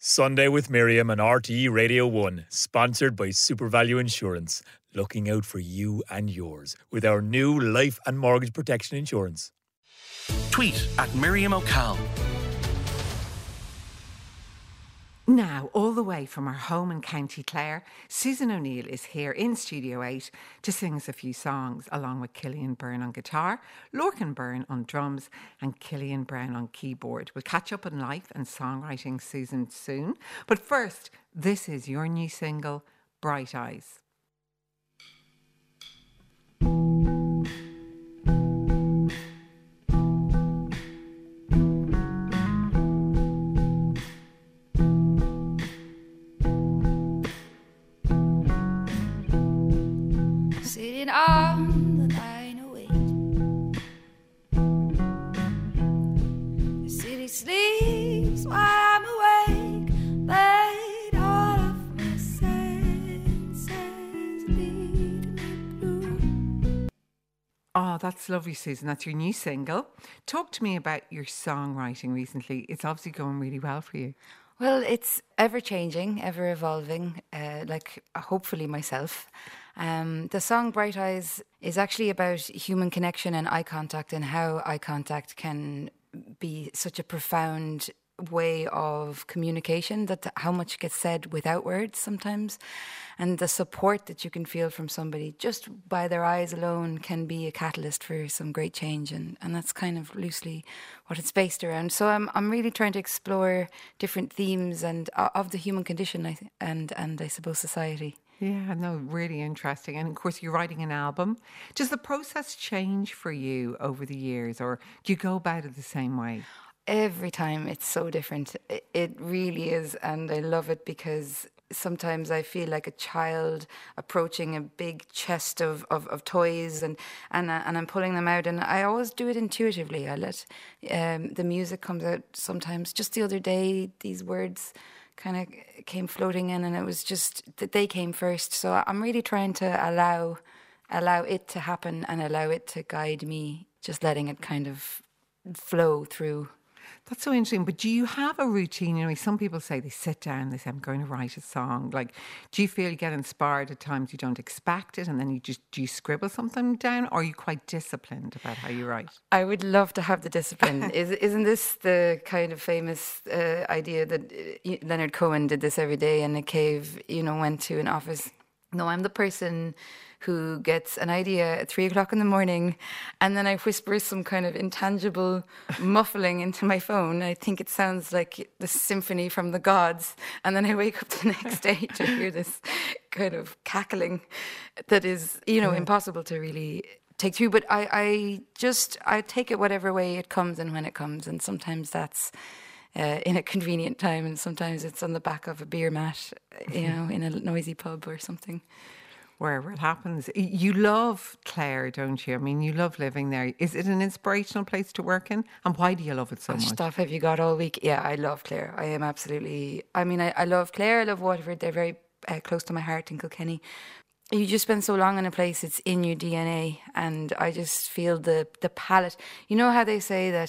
Sunday with Miriam on RTE Radio 1, sponsored by SuperValue Insurance. Looking out for you and yours with our new life and mortgage protection insurance. Tweet at Miriam O'Call. Now, all the way from our home in County Clare, Susan O'Neill is here in Studio 8 to sing us a few songs, along with Killian Byrne on guitar, Lorcan Byrne on drums, and Killian Brown on keyboard. We'll catch up on life and songwriting, Susan, soon. But first, this is your new single, Bright Eyes. On the 908, the city sleeps while I'm awake, but all of my senses lead me blue. Oh, that's lovely, Susan. That's your new single. Talk to me about your songwriting recently. It's obviously going really well for you. Well, it's ever changing, ever evolving, hopefully myself. The song Bright Eyes is actually about human connection and eye contact, and how eye contact can be such a profound way of communication, that how much gets said without words sometimes, and the support that you can feel from somebody just by their eyes alone can be a catalyst for some great change, and that's kind of loosely what it's based around. So I'm really trying to explore different themes and of the human condition and I suppose society. Yeah, no, really interesting. And of course, you're writing an album. Does the process change for you over the years, or do you go about it the same way? Every time it's so different. It really is. And I love it because sometimes I feel like a child approaching a big chest of toys and I'm pulling them out. And I always do it intuitively. I let the music comes out sometimes. Just the other day, these words kind of came floating in, and it was just that they came first. So I'm really trying to allow it to happen and allow it to guide me, just letting it kind of flow through. That's so interesting. But do you have a routine? You know, some people say they sit down, they say, I'm going to write a song. Like, do you feel you get inspired at times you don't expect it, and then do you scribble something down, or are you quite disciplined about how you write? I would love to have the discipline. Isn't this the kind of famous idea that Leonard Cohen did this every day in a cave, went to an office? No, I'm the person who gets an idea at 3:00 in the morning, and then I whisper some kind of intangible muffling into my phone. I think it sounds like the symphony from the gods, and then I wake up the next day to hear this kind of cackling that is, impossible to really take through. But I take it whatever way it comes and when it comes, and sometimes that's in a convenient time, and sometimes it's on the back of a beer mat, in a noisy pub or something. Wherever it happens. You love Clare, don't you? I mean, you love living there. Is it an inspirational place to work in? And why do you love it so much? Stuff have you got all week? Yeah, I love Clare. I am absolutely... I mean, I love Clare, I love Waterford. They're very close to my heart in Kilkenny. You just spend so long in a place, it's in your DNA, and I just feel the palate. You know how they say that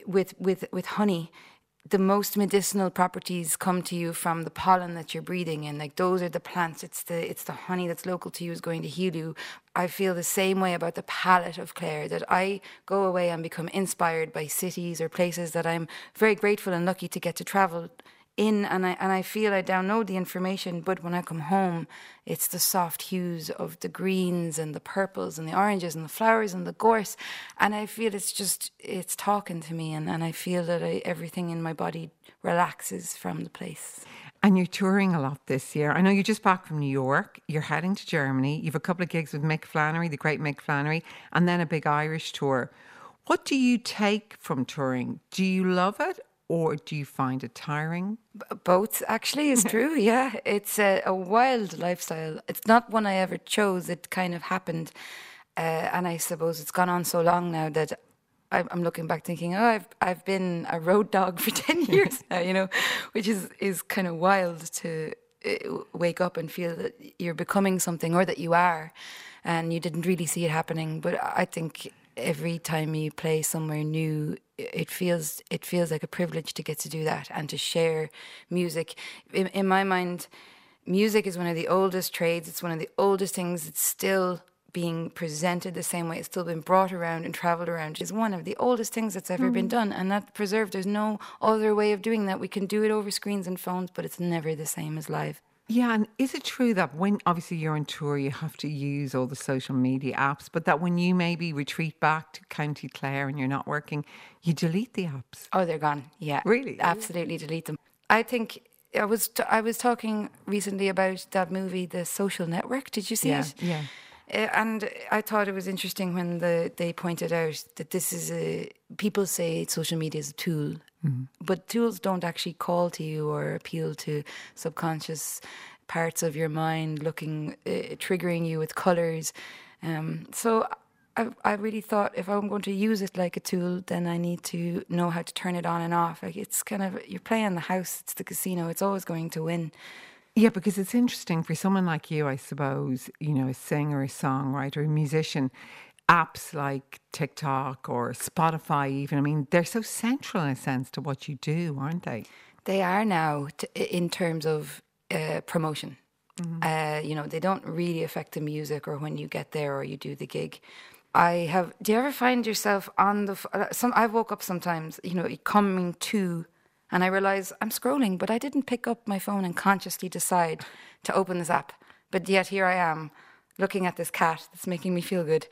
with honey, the most medicinal properties come to you from the pollen that you're breathing in. Like, those are the plants. It's the honey that's local to you is going to heal you. I feel the same way about the palate of Clare, that I go away and become inspired by cities or places that I'm very grateful and lucky to get to travel in, and I feel I download the information, but when I come home, it's the soft hues of the greens and the purples and the oranges and the flowers and the gorse, and I feel it's talking to me, and I feel that everything in my body relaxes from the place. And you're touring a lot this year. I know you're just back from New York. You're heading to Germany. You've a couple of gigs with Mick Flannery, the great Mick Flannery, and then a big Irish tour. What do you take from touring? Do you love it, or do you find it tiring? Both, actually, is true, yeah. It's a wild lifestyle. It's not one I ever chose. It kind of happened. And I suppose it's gone on so long now that I'm looking back thinking, I've been a road dog for 10 years now, which is kind of wild to wake up and feel that you're becoming something, or that you are, and you didn't really see it happening. But I think every time you play somewhere new, it feels like a privilege to get to do that and to share music. In my mind, music is one of the oldest trades. It's one of the oldest things. It's still being presented the same way. It's still been brought around and travelled around. It's one of the oldest things that's ever been done, and that preserved. There's no other way of doing that. We can do it over screens and phones, but it's never the same as live. Yeah, and is it true that when obviously you're on tour, you have to use all the social media apps, but that when you maybe retreat back to County Clare and you're not working, you delete the apps? Oh, they're gone. Yeah, really, absolutely delete them. I think I was talking recently about that movie, The Social Network. Did you see it? Yeah. And I thought it was interesting when they pointed out that this is people say social media is a tool, but tools don't actually call to you or appeal to subconscious parts of your mind, triggering you with colours. So I really thought if I'm going to use it like a tool, then I need to know how to turn it on and off. Like, it's kind of, you're playing the house, it's the casino, it's always going to win. Yeah, because it's interesting for someone like you, I suppose, you know, a singer, a songwriter, a musician, apps like TikTok or Spotify even, I mean, they're so central in a sense to what you do, aren't they? They are now in terms of promotion. You know, they don't really affect the music or when you get there or you do the gig. Do you ever find yourself on I woke up sometimes, you know, coming to, and I realise I'm scrolling, but I didn't pick up my phone and consciously decide to open this app. But yet here I am, looking at this cat that's making me feel good.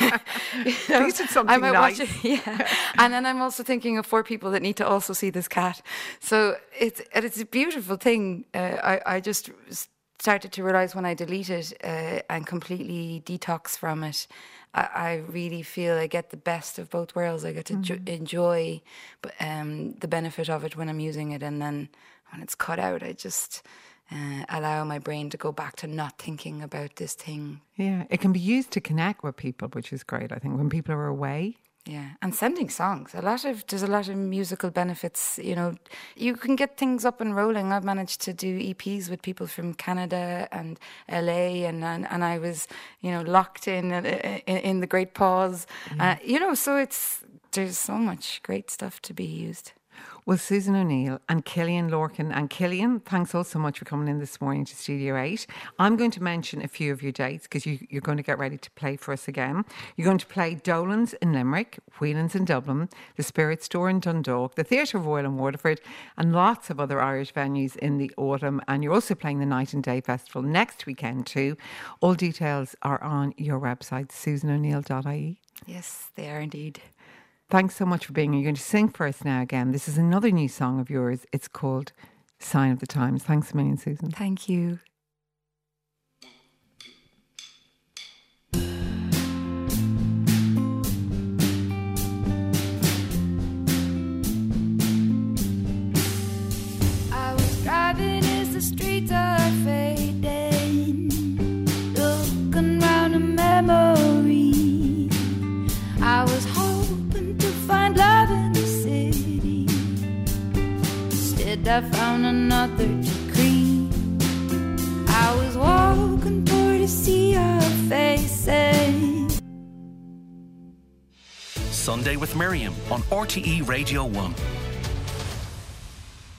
At least it's something nice. Yeah. And then I'm also thinking of 4 people that need to also see this cat. So it's a beautiful thing. I just started to realise when I delete it and completely detox from it, I really feel I get the best of both worlds. I get to enjoy the benefit of it when I'm using it, and then when it's cut out, I just allow my brain to go back to not thinking about this thing. Yeah, it can be used to connect with people, which is great, I think, when people are away. Yeah, and sending songs. There's a lot of musical benefits. You know, you can get things up and rolling. I've managed to do EPs with people from Canada and LA, and I was, you know, locked in the Great Pause. You know, so there's so much great stuff to be used. Well, Susan O'Neill and Cillian Lorcan. And Cillian, thanks all so much for coming in this morning to Studio 8. I'm going to mention a few of your dates because you're going to get ready to play for us again. You're going to play Dolan's in Limerick, Whelan's in Dublin, the Spirit Store in Dundalk, the Theatre Royal in Waterford, and lots of other Irish venues in the autumn. And you're also playing the Night and Day Festival next weekend too. All details are on your website, susanoneil.ie. Yes, they are indeed. Thanks so much for being here. You're going to sing for us now again. This is another new song of yours. It's called Sign of the Times. Thanks a million, Susan. Thank you. I was driving as the streets are fading, looking round a memory. I was hoping to find love in the city. Instead I found another decree. I was walking toward a sea of faces. Sunday with Miriam on RTE Radio 1.